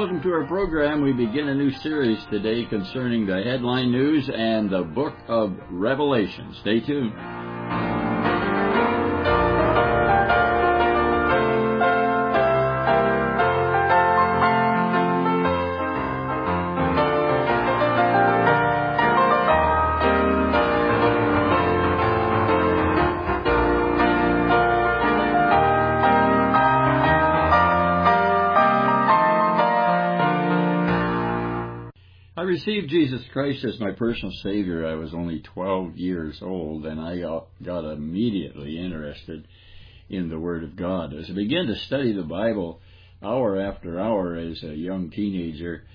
welcome to our program. We begin a new series today concerning the headline news and the book of Revelation. Stay tuned. I received Jesus Christ as my personal Savior. I was only 12 years old, and I got immediately interested in the Word of God. As I began to study the Bible hour after hour as a young teenager,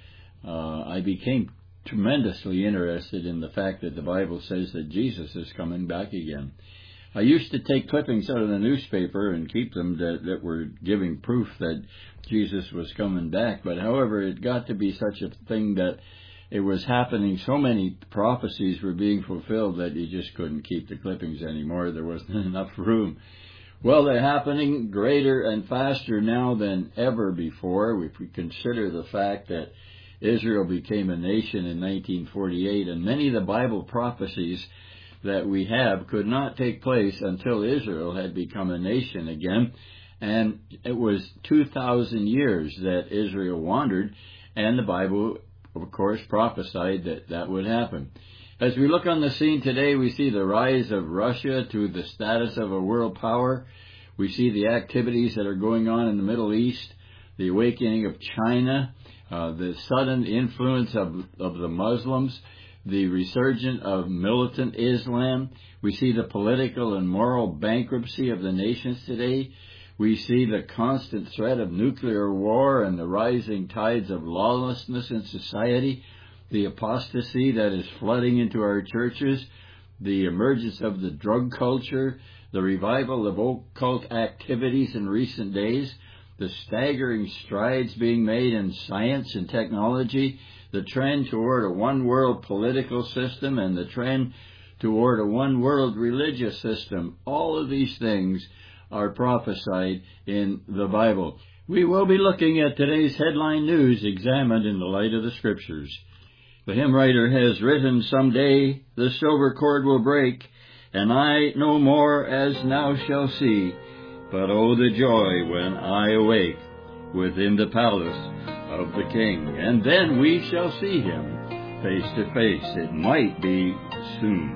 I became tremendously interested in the fact that the Bible says that Jesus is coming back again. I used to take clippings out of the newspaper and keep them that were giving proof that Jesus was coming back. But however, it got to be such a thing that it was happening, so many prophecies were being fulfilled that you just couldn't keep the clippings anymore. There wasn't enough room. Well, they're happening greater and faster now than ever before. If we consider the fact that Israel became a nation in 1948, and many of the Bible prophecies that we have could not take place until Israel had become a nation again. And it was 2,000 years that Israel wandered, and the Bible, of course, prophesied that would happen. As we look on the scene today, we see the rise of Russia to the status of a world power. We see the activities that are going on in the Middle East, the awakening of China, the sudden influence of the Muslims, the resurgence of militant Islam. We see the political and moral bankruptcy of the nations today. We see the constant threat of nuclear war and the rising tides of lawlessness in society, the apostasy that is flooding into our churches, the emergence of the drug culture, the revival of occult activities in recent days, the staggering strides being made in science and technology, the trend toward a one-world political system, and the trend toward a one-world religious system. All of these things are prophesied in the Bible. We will be looking at today's headline news examined in the light of the Scriptures. The hymn writer has written, "Someday the silver cord will break, and I no more as now shall see, but oh the joy when I awake within the palace of the King. And then we shall see him face to face. It might be soon."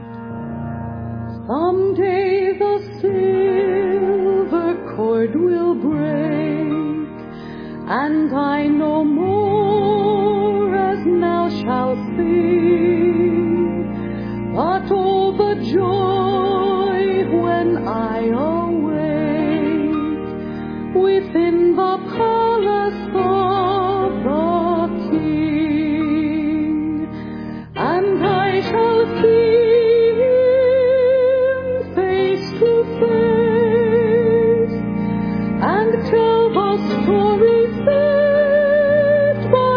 Someday the silver cord will break, and I no more as now shall see, but oh the joy when I awake within the palace of the King, and I shall see tell the story set by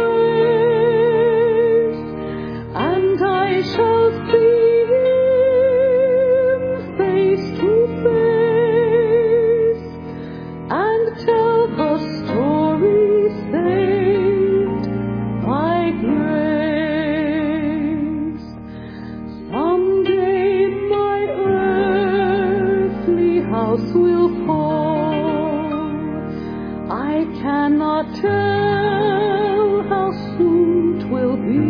grace, and I shall see him face to face, and tell the story saved by grace. Someday my earthly house will fall. I cannot tell how soon 'twill be,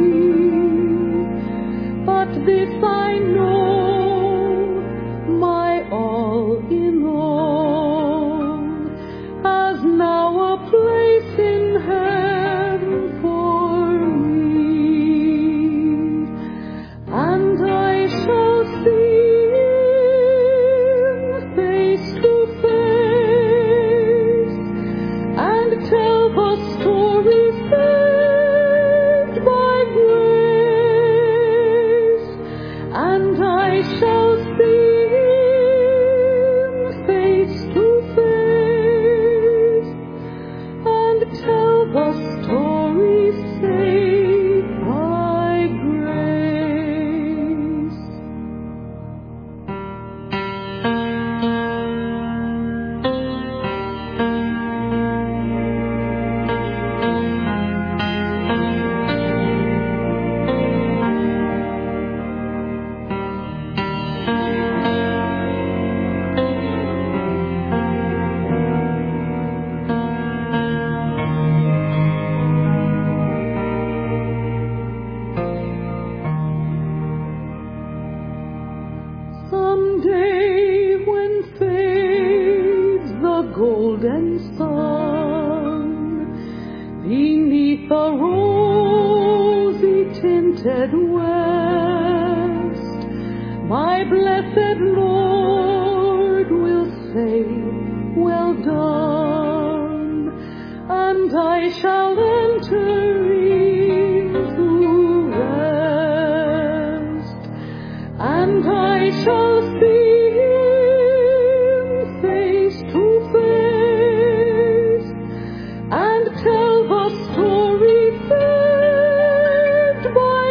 but this I know, my all in all has now a place in heaven for me, and I shall see him face to face, and tell the west, my blessed Lord will say, well done, and I shall enter into rest, and I shall see Him face to face, and tell the story saved by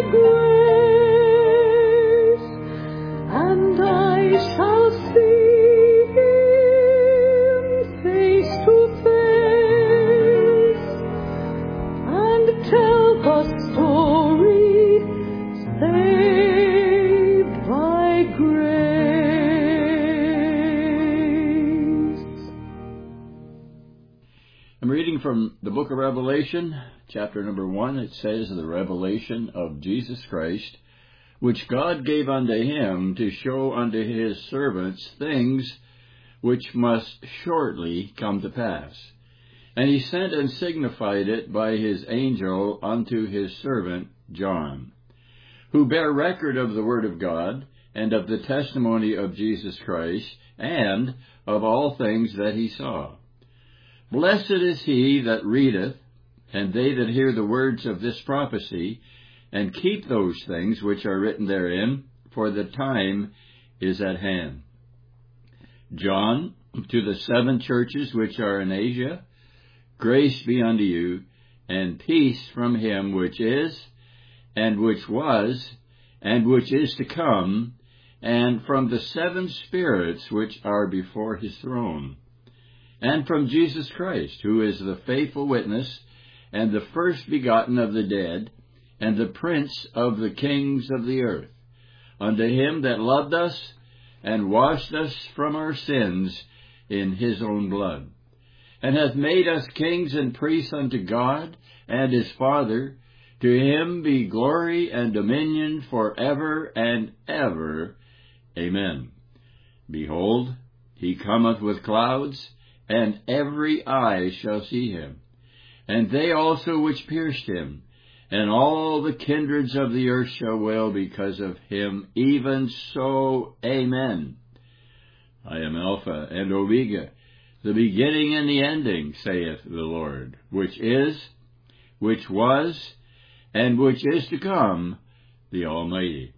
grace, and I shall see Him face to face, and tell the story saved by grace. I'm reading from the book of Revelation, chapter number 1. It says, the revelation of Jesus Christ, which God gave unto him to show unto his servants things which must shortly come to pass. And he sent and signified it by his angel unto his servant John, who bare record of the word of God, and of the testimony of Jesus Christ, and of all things that he saw. Blessed is he that readeth, and they that hear the words of this prophecy, and keep those things which are written therein, for the time is at hand. John, to the 7 churches which are in Asia, grace be unto you, and peace from him which is, and which was, and which is to come, and from the 7 spirits which are before his throne, and from Jesus Christ, who is the faithful witness, and the first begotten of the dead, and the prince of the kings of the earth, unto him that loved us, and washed us from our sins in his own blood, and hath made us kings and priests unto God and his Father. To him be glory and dominion for ever and ever. Amen. Behold, he cometh with clouds, and every eye shall see him, and they also which pierced him, and all the kindreds of the earth shall wail because of him. Even so, Amen. I am Alpha and Omega, the beginning and the ending, saith the Lord, which is, which was, and which is to come, the Almighty.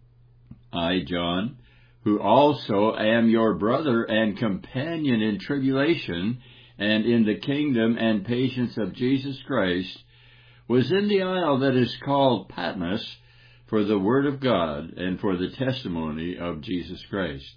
I, John, who also am your brother and companion in tribulation and in the kingdom and patience of Jesus Christ, was in the isle that is called Patmos for the word of God and for the testimony of Jesus Christ.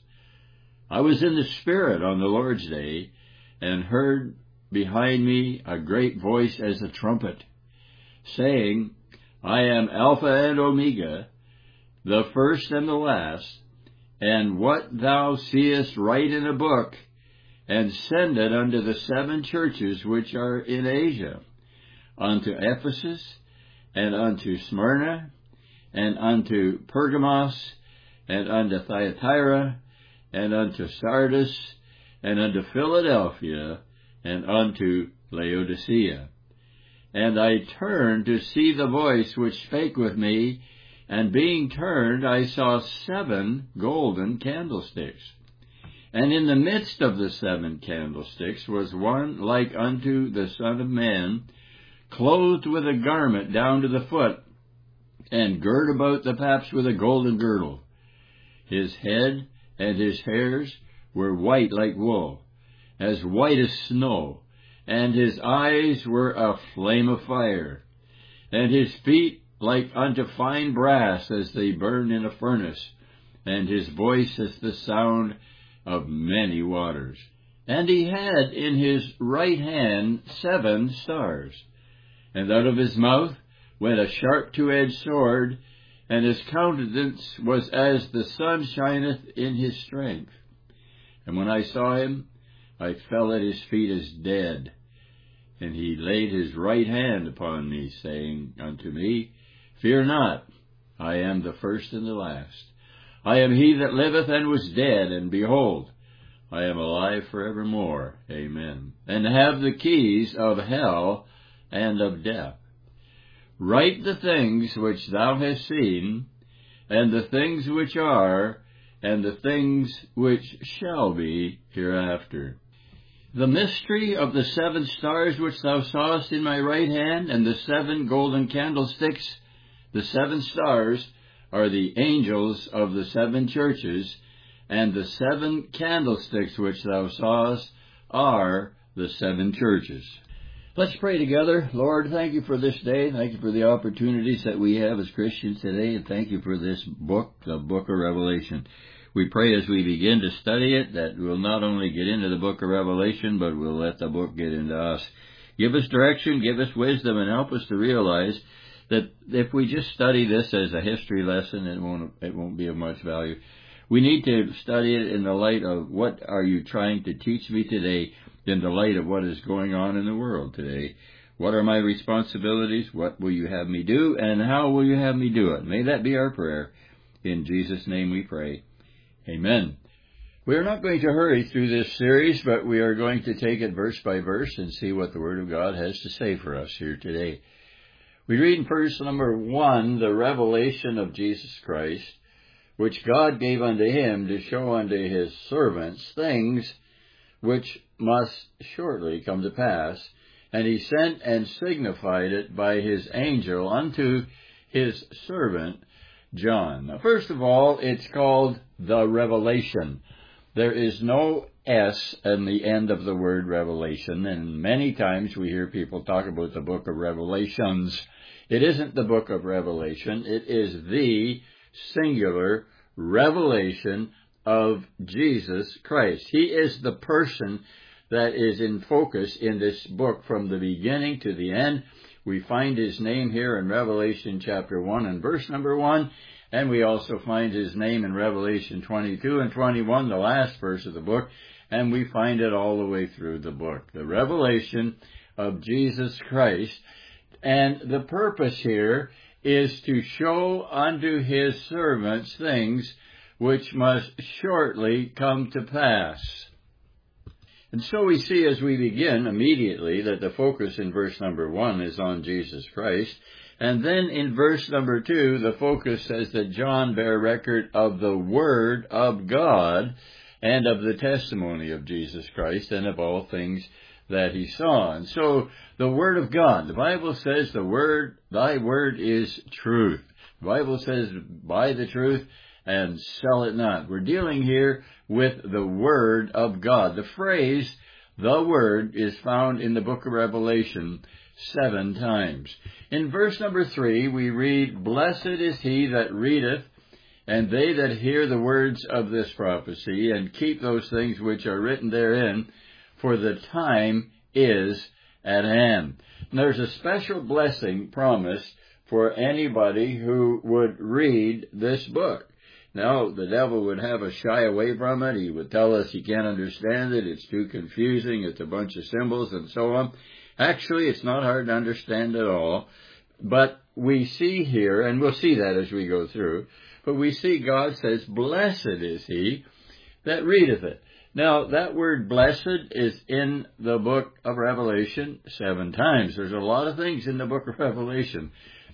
I was in the Spirit on the Lord's day, and heard behind me a great voice as a trumpet, saying, I am Alpha and Omega, the first and the last, and what thou seest write in a book, and send it unto the 7 churches which are in Asia, unto Ephesus, and unto Smyrna, and unto Pergamos, and unto Thyatira, and unto Sardis, and unto Philadelphia, and unto Laodicea. And I turned to see the voice which spake with me, and being turned, I saw 7 golden candlesticks. And in the midst of the 7 candlesticks was one like unto the Son of Man, clothed with a garment down to the foot, and girt about the paps with a golden girdle. His head and his hairs were white like wool, as white as snow, and his eyes were a flame of fire, and his feet like unto fine brass as they burn in a furnace, and his voice as the sound of many waters. And he had in his right hand 7 stars, and out of his mouth went a sharp 2-edged sword, and his countenance was as the sun shineth in his strength. And when I saw him, I fell at his feet as dead. And he laid his right hand upon me, saying unto me, Fear not, I am the first and the last. I am he that liveth and was dead, and behold, I am alive forevermore. Amen. And have the keys of hell and of death. Write the things which thou hast seen, and the things which are, and the things which shall be hereafter. The mystery of the 7 stars which thou sawest in my right hand, and the 7 golden candlesticks, the 7 stars are the angels of the 7 churches, and the 7 candlesticks which thou sawest are the 7 churches. Let's pray together. Lord, thank you for this day. Thank you for the opportunities that we have as Christians today, and thank you for this book, the book of Revelation. We pray as we begin to study it that we'll not only get into the book of Revelation, but we'll let the book get into us. Give us direction, give us wisdom, and help us to realize that if we just study this as a history lesson, it won't be of much value. We need to study it in the light of what are you trying to teach me today, in the light of what is going on in the world today. What are my responsibilities? What will you have me do? And how will you have me do it? May that be our prayer. In Jesus' name we pray. Amen. We are not going to hurry through this series, but we are going to take it verse by verse and see what the Word of God has to say for us here today. We read in verse number 1, the revelation of Jesus Christ, which God gave unto him to show unto his servants things which must shortly come to pass. And he sent and signified it by his angel unto his servant John. Now, first of all, it's called the Revelation. There is no S in the end of the word Revelation, and many times we hear people talk about the book of Revelations. It isn't the book of Revelation. It is the singular revelation of Jesus Christ. He is the person that is in focus in this book from the beginning to the end. We find his name here in Revelation chapter 1 and verse number 1, and we also find his name in Revelation 22 and 21, the last verse of the book, and we find it all the way through the book. The revelation of Jesus Christ, and the purpose here is to show unto his servants things which must shortly come to pass. And so we see as we begin immediately that the focus in verse number 1 is on Jesus Christ. And then in verse number 2, the focus says that John bare record of the Word of God and of the testimony of Jesus Christ and of all things that he saw. And so the Word of God, the Bible says thy word is truth. The Bible says buy the truth and sell it not. We're dealing here with the Word of God. The phrase, the Word, is found in the book of Revelation 7 times. In verse number 3, we read, Blessed is he that readeth, and they that hear the words of this prophecy, and keep those things which are written therein, for the time is at hand. And there's a special blessing promised for anybody who would read this book. Now, the devil would have us shy away from it. He would tell us he can't understand it. It's too confusing. It's a bunch of symbols and so on. Actually, it's not hard to understand at all. But we see here, and we'll see that as we go through, but we see God says, Blessed is he that readeth it. Now, that word blessed is in the book of Revelation 7 times. There's a lot of things in the book of Revelation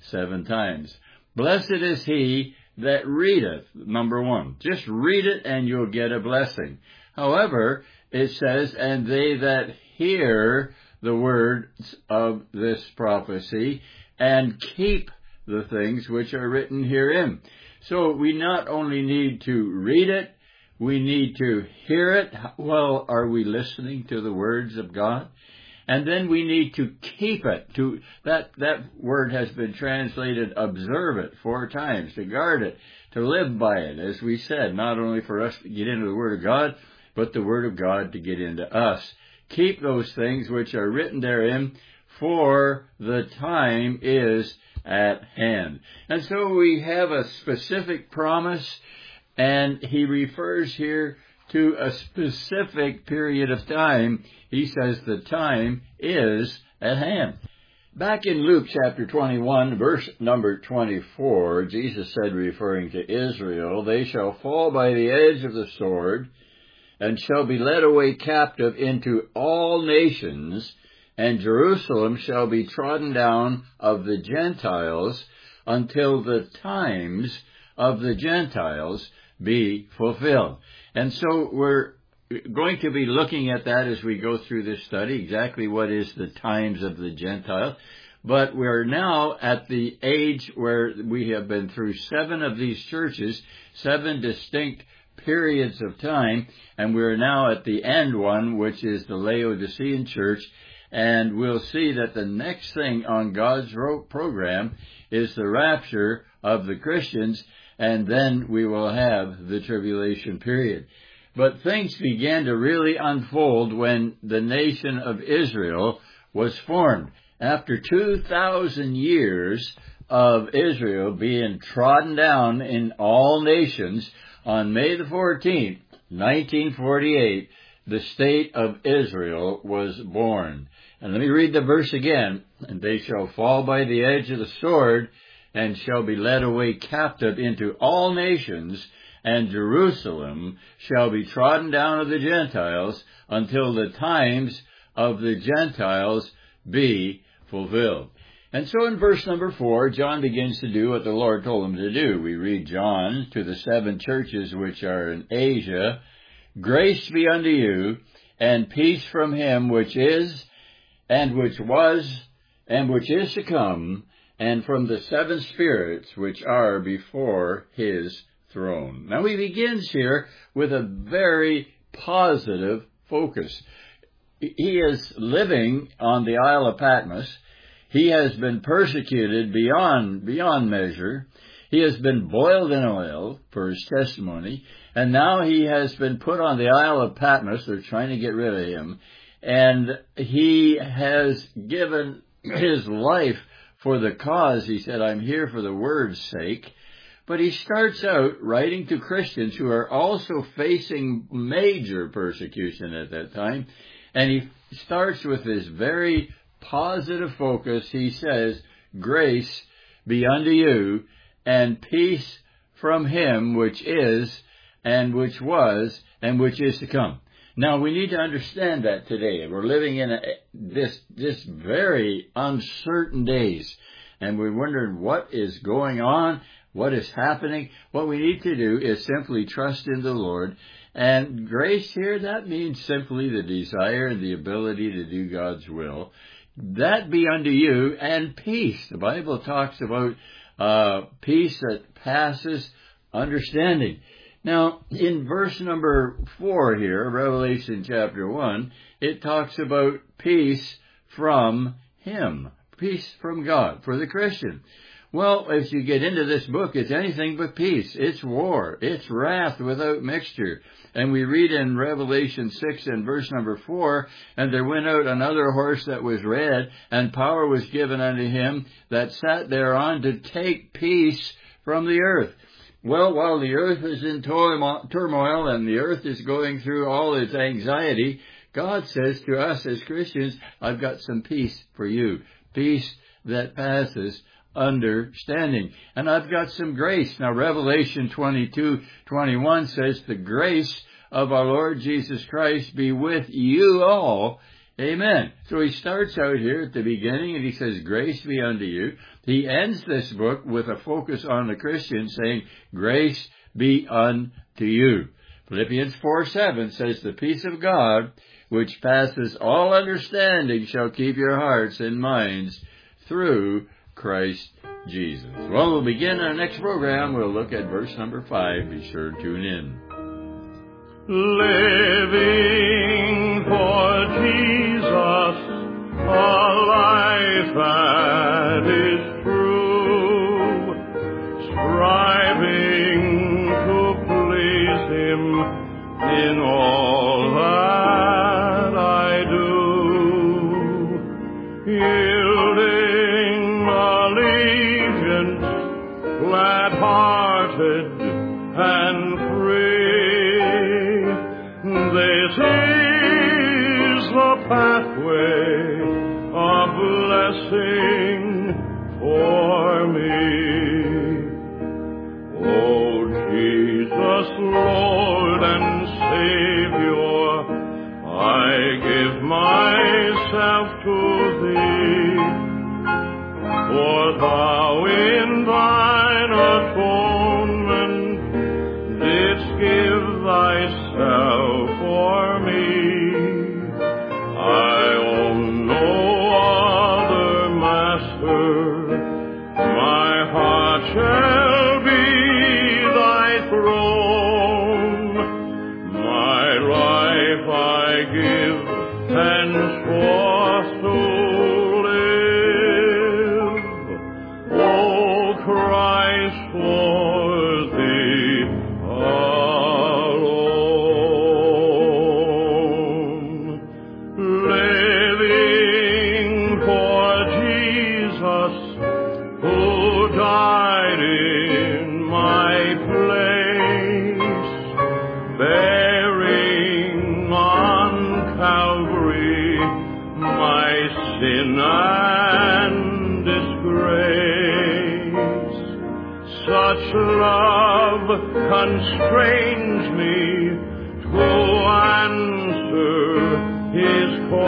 7 times. Blessed is he that readeth, number 1. Just read it and you'll get a blessing. However, it says, and they that hear the words of this prophecy and keep the things which are written herein. So we not only need to read it, we need to hear it. Well, are we listening to the words of God? And then we need to keep it. That word has been translated observe it 4 times, to guard it, to live by it, as we said, not only for us to get into the Word of God, but the Word of God to get into us. Keep those things which are written therein, for the time is at hand. And so we have a specific promise, and he refers here to a specific period of time. He says the time is at hand. Back in Luke chapter 21, verse number 24, Jesus said, referring to Israel, They shall fall by the edge of the sword, and shall be led away captive into all nations, and Jerusalem shall be trodden down of the Gentiles until the times of the Gentiles be fulfilled. And so we're going to be looking at that as we go through this study, exactly what is the times of the Gentiles. But we're now at the age where we have been through 7 of these churches, 7 distinct periods of time, and we're now at the end one, which is the Laodicean church, and we'll see that the next thing on God's program is the rapture of the Christians, and then we will have the tribulation period. But things began to really unfold when the nation of Israel was formed. After 2,000 years of Israel being trodden down in all nations, on May the 14th, 1948, the state of Israel was born. And let me read the verse again. And they shall fall by the edge of the sword, and shall be led away captive into all nations, and Jerusalem shall be trodden down of the Gentiles until the times of the Gentiles be fulfilled. And so in verse number 4, John begins to do what the Lord told him to do. We read John to the 7 churches which are in Asia, grace be unto you, and peace from him which is, and which was, and which is to come, and from the 7 spirits which are before his throne. Now he begins here with a very positive focus. He is living on the Isle of Patmos. He has been persecuted beyond measure. He has been boiled in oil for his testimony. And now he has been put on the Isle of Patmos. They're trying to get rid of him. And he has given his life for the cause. He said, I'm here for the word's sake. But he starts out writing to Christians who are also facing major persecution at that time. And he starts with this very positive focus. He says, grace be unto you, and peace from him which is, and which was, and which is to come. Now, we need to understand that today. We're living in this very uncertain days, and we're wondering what is going on, what is happening. What we need to do is simply trust in the Lord. And grace here, that means simply the desire and the ability to do God's will. That be unto you, and peace. The Bible talks about peace that passes understanding. Now, in verse number 4 here, Revelation chapter 1, it talks about peace from him, peace from God for the Christian. Well, as you get into this book, it's anything but peace. It's war. It's wrath without mixture. And we read in Revelation 6 and verse number 4, and there went out another horse that was red, and power was given unto him that sat thereon to take peace from the earth. Well, while the earth is in turmoil and the earth is going through all its anxiety, God says to us as Christians, I've got some peace for you. Peace that passes understanding. And I've got some grace. Now, Revelation 22:21 says, the grace of our Lord Jesus Christ be with you all. Amen. So he starts out here at the beginning and he says, grace be unto you. He ends this book with a focus on the Christian saying, grace be unto you. Philippians 4:7 says, the peace of God, which passes all understanding, shall keep your hearts and minds through Christ Jesus. Well, we'll begin our next program. We'll look at verse number 5. Be sure to tune in. Living for Jesus, a life that is true, striving to please Him in all that I do, yielding allegiance, glad-hearted and free. This is the pathway of blessing for me. Oh, Jesus, Lord and Savior, I give myself to give henceforth to live. O Christ, for thee alone. Living for Jesus, who died in my place, bearing on Calvary my sin and disgrace. Such love constrains me to answer his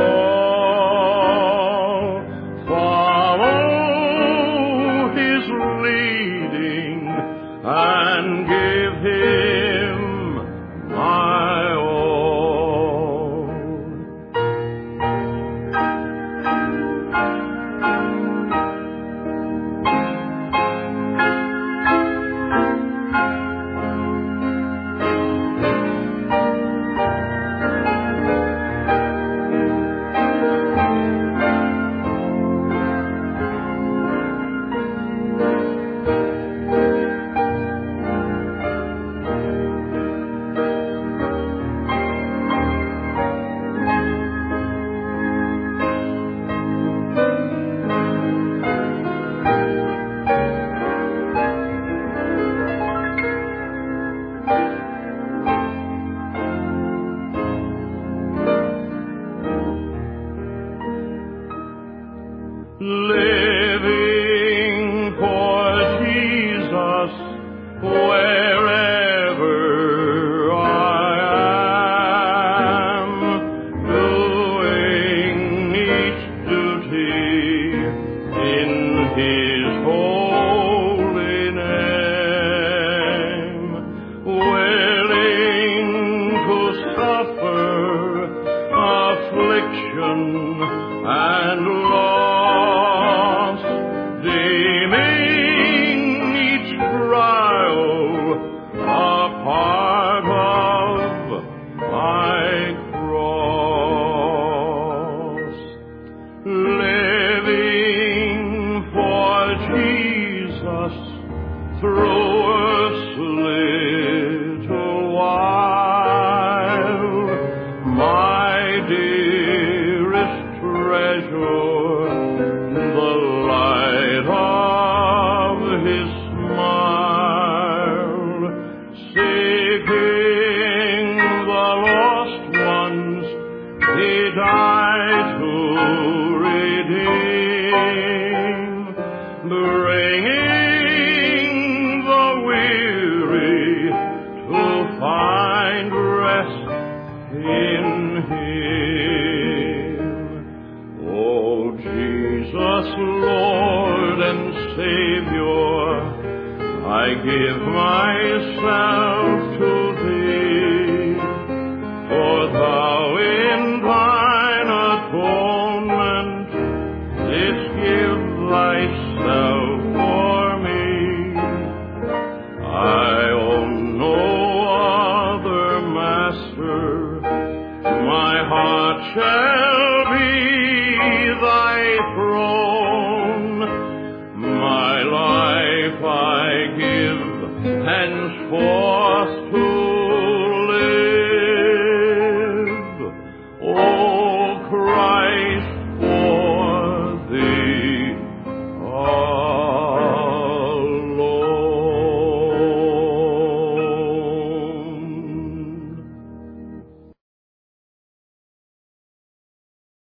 call. Follow his leading and give him my all. Living for Jesus wherever I am, doing each duty in his holy name, willing to suffer affliction and loss, deeming each trial a part of my cross. Living for Jesus through earth's little while, my dearest treasure, the light of his smile, seeking the lost ones he died to redeem, bringing the weary to find rest in him. Oh, Jesus, Lord and Savior, I give myself to thee, for thou in thine atonement didst give thyself for me. I own no other master, my heart shall be thy